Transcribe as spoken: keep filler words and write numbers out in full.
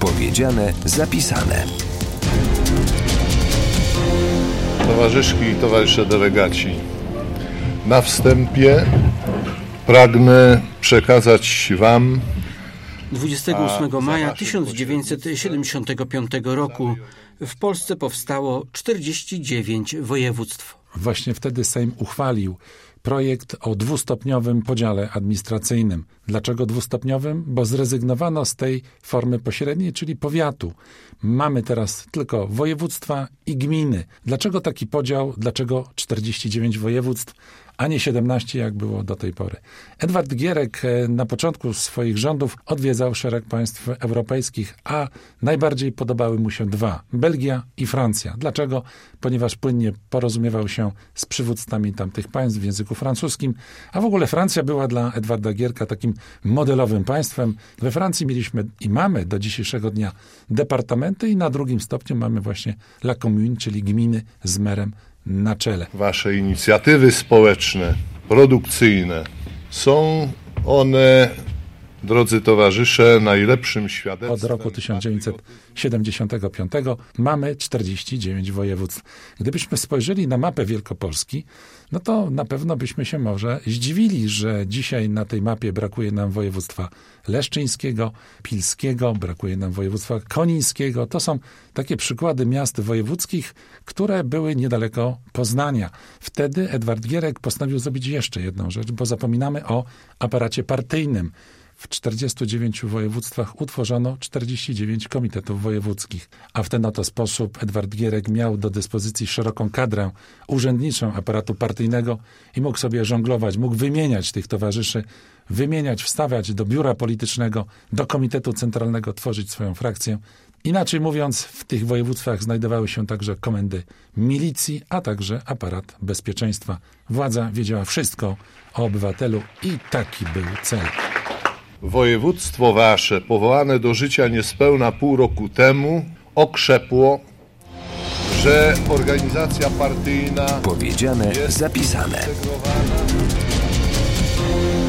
Powiedziane, zapisane. Towarzyszki i towarzysze delegaci, na wstępie pragnę przekazać Wam dwudziestego ósmego maja tysiąc dziewięćset siedemdziesiątego piątego roku w Polsce powstało czterdzieści dziewięć województw. Właśnie wtedy Sejm uchwalił projekt o dwustopniowym podziale administracyjnym. Dlaczego dwustopniowym? Bo zrezygnowano z tej formy pośredniej, czyli powiatu. Mamy teraz tylko województwa i gminy. Dlaczego taki podział? Dlaczego czterdzieści dziewięć województw, a nie siedemnaście, jak było do tej pory? Edward Gierek na początku swoich rządów odwiedzał szereg państw europejskich, a najbardziej podobały mu się dwa: Belgia i Francja. Dlaczego? Ponieważ płynnie porozumiewał się z przywódcami tamtych państw w języku francuskim, a w ogóle Francja była dla Edwarda Gierka takim modelowym państwem. We Francji mieliśmy i mamy do dzisiejszego dnia departamenty i na drugim stopniu mamy właśnie la commune, czyli gminy z merem na czele. Wasze inicjatywy społeczne, produkcyjne, są one, drodzy towarzysze, najlepszym świadectwem. Od roku tysiąc dziewięćset siedemdziesiątego piątego mamy czterdzieści dziewięć województw. Gdybyśmy spojrzeli na mapę Wielkopolski, no to na pewno byśmy się może zdziwili, że dzisiaj na tej mapie brakuje nam województwa leszczyńskiego, pilskiego, brakuje nam województwa konińskiego. To są takie przykłady miast wojewódzkich, które były niedaleko Poznania. Wtedy Edward Gierek postanowił zrobić jeszcze jedną rzecz, bo zapominamy o aparacie partyjnym. W czterdziestu dziewięciu województwach utworzono czterdzieści dziewięć komitetów wojewódzkich, a w ten oto sposób Edward Gierek miał do dyspozycji szeroką kadrę urzędniczą aparatu partyjnego i mógł sobie żonglować, mógł wymieniać tych towarzyszy, wymieniać, wstawiać do biura politycznego, do komitetu centralnego, tworzyć swoją frakcję. Inaczej mówiąc, w tych województwach znajdowały się także komendy milicji, a także aparat bezpieczeństwa. Władza wiedziała wszystko o obywatelu i taki był cel. Województwo wasze, powołane do życia niespełna pół roku temu, okrzepło, że organizacja partyjna Powiedziane, jest zapisane. zintegrowana.